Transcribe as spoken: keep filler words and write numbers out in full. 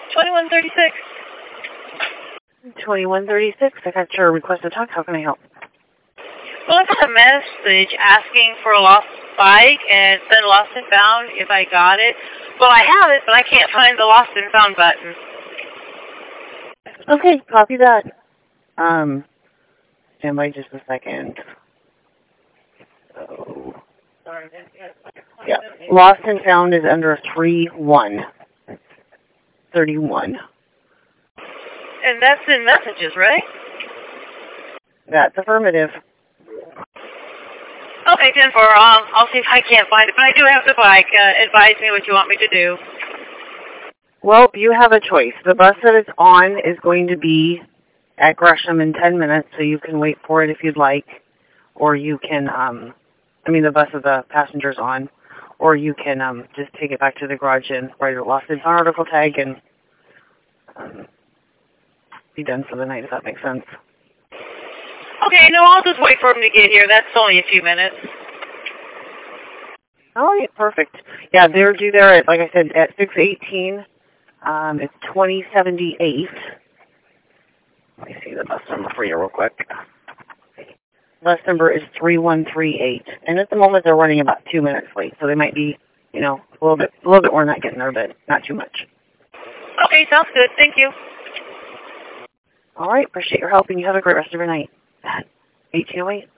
twenty-one thirty-six. twenty-one thirty-six, I got your request to talk. How can I help? Well, I got a message asking for a lost bike and it said lost and found if I got it. Well, I have it, but I can't find the lost and found button. Okay, copy that. Um, stand by just a second. So, yeah, lost and found is under three one thirty-one. And that's in messages, right? That's affirmative. Okay, ten four. Um, I'll see if I can't find it. But I do have the bike. Uh, advise me what you want me to do. Well, you have a choice. The bus that it's on is going to be at Gresham in ten minutes, so you can wait for it if you'd like. Or you can, um, I mean the bus that the passenger's on. Or you can um, just take it back to the garage and write a lost and found article tag and um, be done for the night, if that makes sense. Okay, no, I'll just wait for him to get here. That's only a few minutes. Oh, yeah, perfect. Yeah, they're due there at, like I said, at six eighteen. Um, it's twenty seventy-eight. Let me see the bus number for you real quick. Bus number is three one three eight. And at the moment, they're running about two minutes late, so they might be, you know, a little bit, a little bit more not getting there, but not too much. Okay, sounds good. Thank you. All right, appreciate your help, and you have a great rest of your night. eighteen oh eight.